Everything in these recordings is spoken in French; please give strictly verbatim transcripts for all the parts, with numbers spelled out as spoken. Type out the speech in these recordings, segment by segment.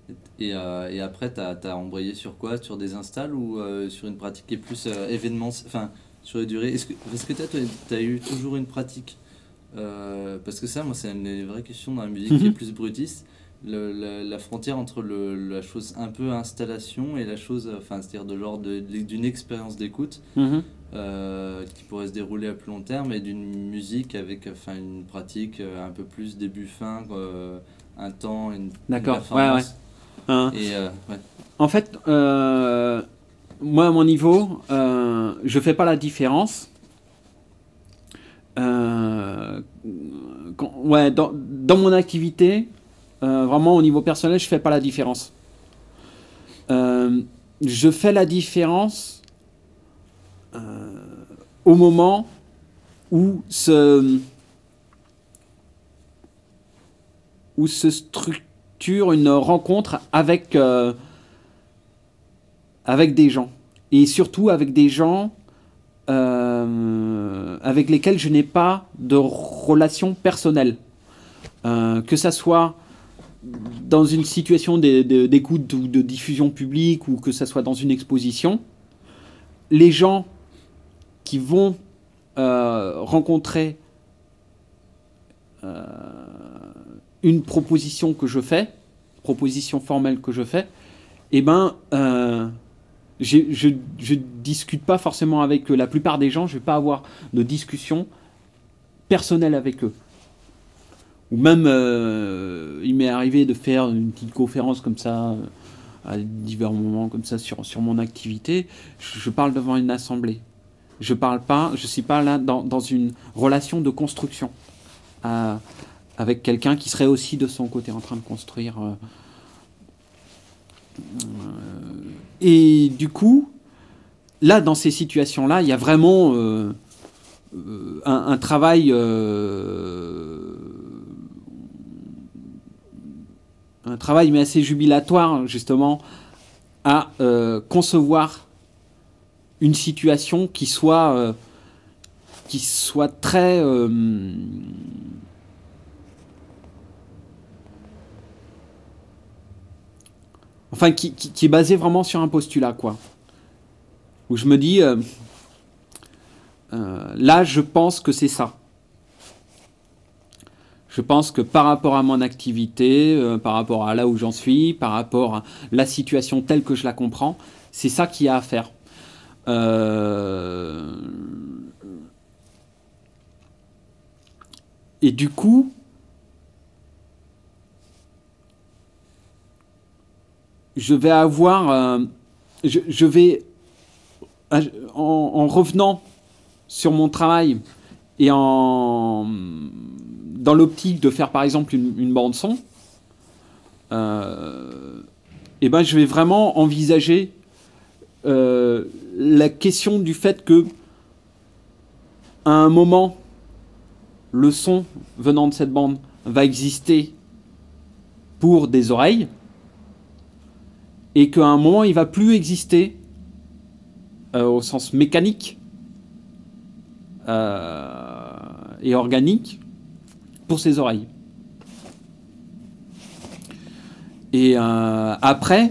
Et, euh, et après, tu as embrayé sur quoi? Sur des installs ou euh, sur une pratique qui est plus euh, événement, enfin, sur les durées? Est-ce que, est-ce que tu as eu toujours une pratique? Euh, parce que ça, moi, c'est une des vraies questions dans la musique qui est Mhm. plus brutiste. Le- la, la frontière entre le, la chose un peu installation et la chose, euh, enfin, c'est-à-dire de l'ordre de- d'une expérience d'écoute Mhm. euh, qui pourrait se dérouler à plus long terme et d'une musique avec enfin, une pratique euh, un peu plus début-fin, euh, un temps, une, une D'accord, ouais, ouais. performance. Euh, Et euh, ouais. En fait, euh, moi, à mon niveau, euh, je fais pas la différence. Euh, quand- ouais, dans, dans mon activité, euh, vraiment au niveau personnel, je fais pas la différence. Euh, je fais la différence au moment où se, où se structure une rencontre avec, euh, avec des gens. Et surtout avec des gens euh, avec lesquels je n'ai pas de relation personnelle. Euh, que ça soit dans une situation d'écoute ou de diffusion publique ou que ça soit dans une exposition, les gens qui vont euh, rencontrer une proposition que je fais, proposition formelle que je fais, eh ben, euh, j'ai- je je discute pas forcément avec eux. La plupart des gens, je vais pas avoir de discussion personnelle avec eux. Ou même, euh, il m'est arrivé de faire une petite conférence comme ça, euh, à divers moments comme ça sur, sur mon activité. Je, je parle devant une assemblée. Je parle pas, je suis pas là dans, dans une relation de construction à- avec quelqu'un qui serait aussi de son côté en train de construire. euh. Et du coup, là, dans ces situations-là, il y a vraiment euh, euh, un, un travail, euh, un travail mais assez jubilatoire justement à euh, concevoir une situation qui soit euh, qui soit très euh, enfin qui, qui, qui est basée vraiment sur un postulat quoi. Où je me dis euh, euh, là je pense que c'est ça. Je pense que par rapport à mon activité, euh, par rapport à là où j'en suis, par rapport à la situation telle que je la comprends, c'est ça qu'il y a à faire. Euh, et du coup, je vais avoir, euh, je, je vais en, en revenant sur mon travail et en dans l'optique de faire par exemple une, une bande son, euh, et ben je vais vraiment envisager euh, la question du fait que à un moment le son venant de cette bande va exister pour des oreilles et qu'à un moment il va plus exister euh, au sens mécanique euh, et organique pour ses oreilles. Et euh, après,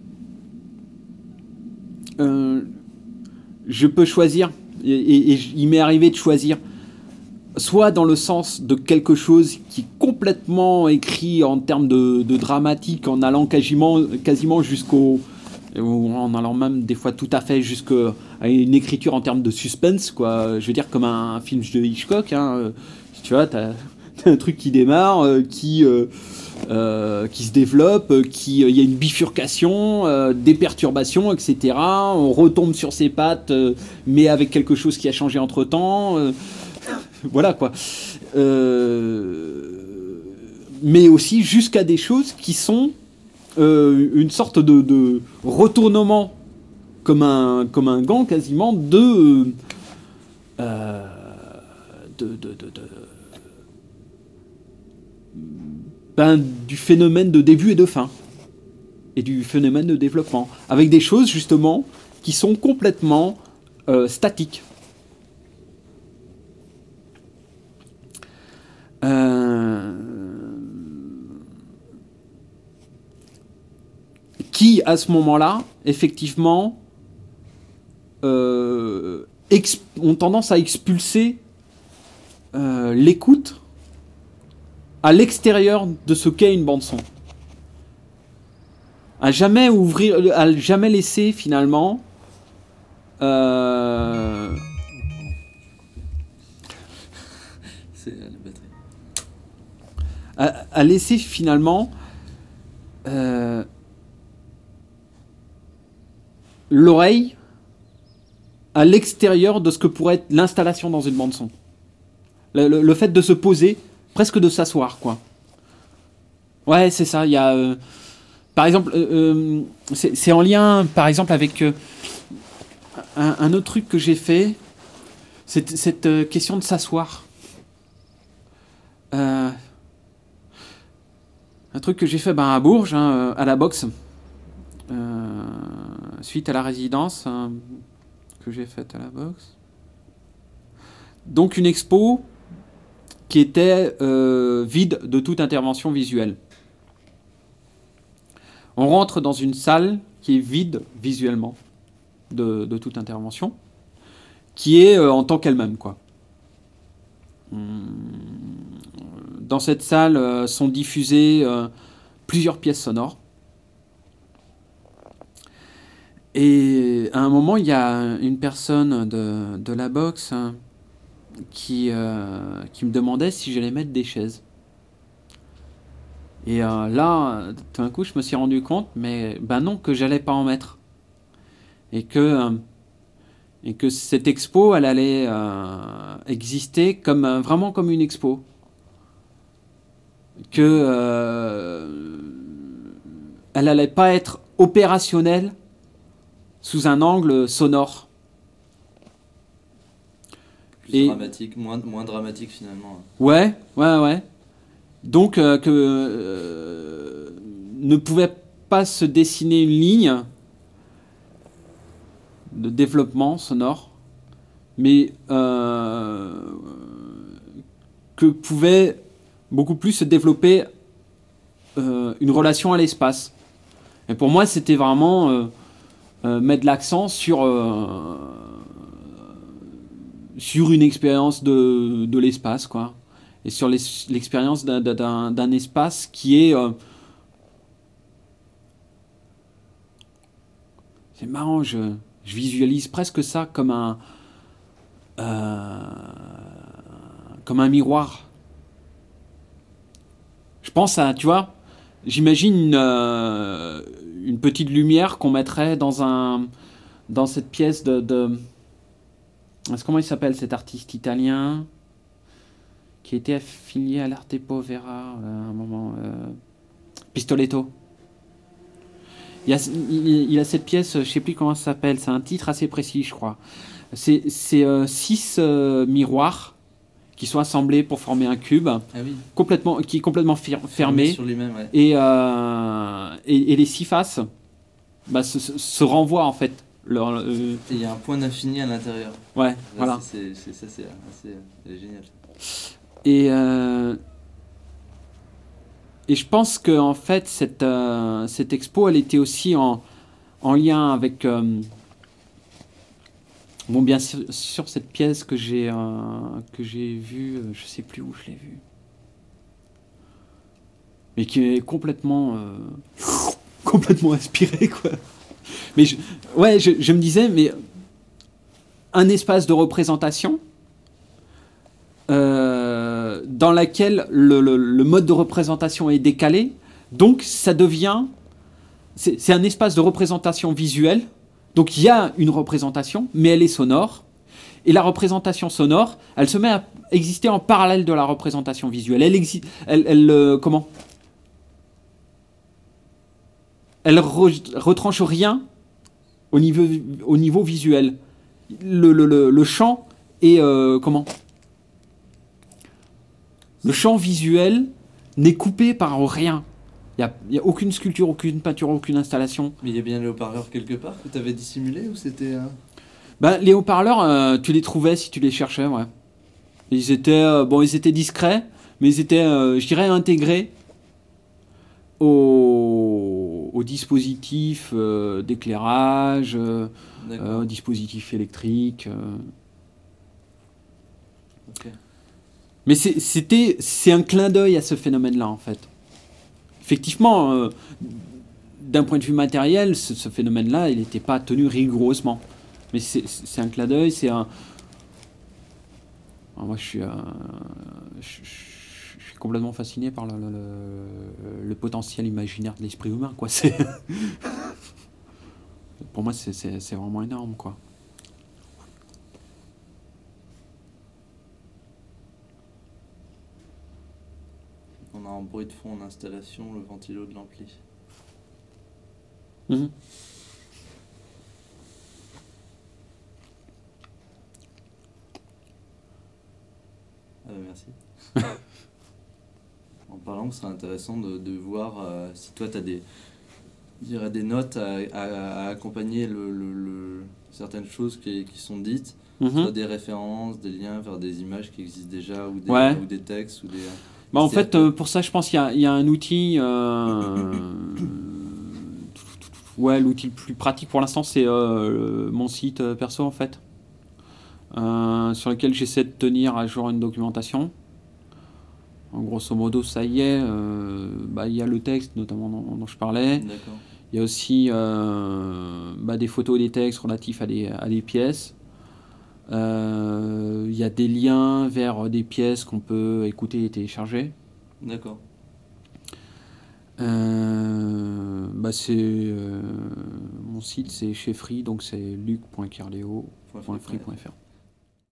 euh, je peux choisir, et, et, et il m'est arrivé de choisir, soit dans le sens de quelque chose qui est complètement écrit en termes de, de dramatique, en allant quasiment, quasiment jusqu'au. En allant même des fois tout à fait jusqu'à une écriture en termes de suspense, quoi. Je veux dire, comme un, un film de Hitchcock, hein. Tu vois, t'as as un truc qui démarre, euh, qui. Euh, euh, qui se développe, euh, qui il euh, y a une bifurcation, euh, des perturbations, et cetera. On retombe sur ses pattes, euh, mais avec quelque chose qui a changé entre temps. Euh, voilà quoi. Euh, mais aussi jusqu'à des choses qui sont euh, une sorte de, de retournement comme un, comme un gant quasiment de, euh, de, de, de, de ben, du phénomène de début et de fin et du phénomène de développement avec des choses justement qui sont complètement euh, statiques. Euh, qui, à ce moment-là, effectivement, euh, exp- ont tendance à expulser euh, l'écoute à l'extérieur de ce qu'est une bande-son. À jamais ouvrir, à jamais laisser, finalement... Euh, C'est euh, la batterie. à, à laisser finalement euh, l'oreille à l'extérieur de ce que pourrait être l'installation dans une bande son. Le, le, le fait de se poser, presque de s'asseoir, quoi. Ouais, c'est ça. Il y a, euh, par exemple, euh, euh, c'est, c'est en lien, par exemple, avec euh, un, un autre truc que j'ai fait, c'est cette euh, question de s'asseoir. Euh, un truc que j'ai fait ben, à Bourges, hein, à la boxe, euh, suite à la résidence hein, que j'ai faite à la boxe. Donc une expo qui était euh, vide de toute intervention visuelle. On rentre dans une salle qui est vide visuellement de, de toute intervention, qui est euh, en tant qu'elle-même, quoi. Dans cette salle euh, sont diffusées euh, plusieurs pièces sonores. Et à un moment, il y a une personne de, de la boxe hein, qui, euh, qui me demandait si j'allais mettre des chaises. Et euh, là, tout d'un coup, je me suis rendu compte, mais ben non, que j'allais pas en mettre. Et que, euh, et que cette expo, elle allait euh, exister comme, euh, vraiment comme une expo. Que euh, elle allait pas être opérationnelle sous un angle sonore. Plus Et- dramatique, moins, moins dramatique finalement. Ouais, ouais, ouais. Donc euh, que euh, ne pouvait pas se dessiner une ligne de développement sonore, mais euh, que pouvait beaucoup plus se développer euh, une relation à l'espace. Et pour moi, c'était vraiment euh, euh, mettre l'accent sur euh, sur une expérience de, de l'espace, quoi. Et sur les, l'expérience d'un, d'un, d'un espace qui est... Euh, c'est marrant, je, je visualise presque ça comme un... Euh, comme un miroir. Je pense à, tu vois, j'imagine une, euh, une petite lumière qu'on mettrait dans un... dans cette pièce de... de comment il s'appelle cet artiste italien qui était affilié à l'Arte Povera euh, à un moment. Euh, Pistoletto. Il y, a, il, il a cette pièce, je ne sais plus comment ça s'appelle, c'est un titre assez précis, je crois. C'est, c'est euh, six euh, miroirs qui sont assemblés pour former un cube, Ah oui. complètement, qui est complètement fer- fermé. Sur lui-même, ouais. Et, euh, et, et les six faces bah, se, se, se renvoient en fait. Leur, euh, Et il y a un point d'infini à l'intérieur. ouais, Là, voilà. C'est, c'est, ça, c'est assez c'est génial. Et, euh, et je pense que en fait cette, euh, cette expo, elle était aussi en, en lien avec euh, bon bien sûr, sur cette pièce que j'ai euh, que j'ai vue, euh, je sais plus où je l'ai vue, mais qui est complètement euh, complètement inspirée, quoi. Mais je, ouais, je, je me disais, mais un espace de représentation euh, dans laquelle le, le, le mode de représentation est décalé, donc ça devient, c'est, c'est un espace de représentation visuelle, donc il y a une représentation, mais elle est sonore, et la représentation sonore, elle se met à exister en parallèle de la représentation visuelle. Elle existe, elle, elle euh, comment Elle re- retranche rien au niveau, au niveau visuel. Le, le, le, le champ est euh, comment Le champ visuel n'est coupé par rien. Il n'y a, a aucune sculpture, aucune peinture, aucune installation. Mais il y a bien les haut-parleurs quelque part que tu avais dissimulé ou c'était... Euh... Ben, les haut-parleurs, euh, tu les trouvais si tu les cherchais, ouais. Ils étaient, euh, bon, ils étaient discrets, mais ils étaient, euh, je dirais, intégrés au, au aux dispositifs euh, d'éclairage, euh, D'accord. euh, dispositifs électriques. euh. Ok. Mais c'est, c'était, c'est un clin d'œil à ce phénomène-là, en fait. Effectivement, euh, d'un point de vue matériel, ce, ce phénomène-là, il n'était pas tenu rigoureusement. Mais c'est, c'est un clin d'œil, c'est un... Alors moi, je suis, euh, je, je- je suis complètement fasciné par le, le- le- le potentiel imaginaire de l'esprit humain, quoi. C'est... Pour moi, c'est, c'est- c'est vraiment énorme, quoi. On a un bruit de fond en installation, le ventilo de l'ampli. Mhm. Ah bah merci. En parlant, ce serait intéressant de, de voir euh, si toi tu as des, je dirais des notes à, à- à accompagner le, le- le- certaines choses qui, qui sont dites, Mhm. soit des références, des liens vers des images qui existent déjà, ou des, Ouais. ou des textes, ou des... Bah, en C'est-à-dire fait, que- euh, pour ça, je pense qu'il y a, il y a un outil. euh, Ouais, l'outil le plus pratique pour l'instant, c'est euh, mon site euh, perso, en fait, euh, sur lequel j'essaie de tenir à jour une documentation. En grosso modo, ça y est, euh, bah, il y a le texte, notamment dont, dont je parlais. D'accord. Il y a aussi euh, bah, des photos et des textes relatifs à des, à des pièces. Euh, Il y a des liens vers des pièces qu'on peut écouter et télécharger. D'accord. Euh, bah c'est euh, mon site, c'est chez Free, donc c'est luc point kirleo point free point f r.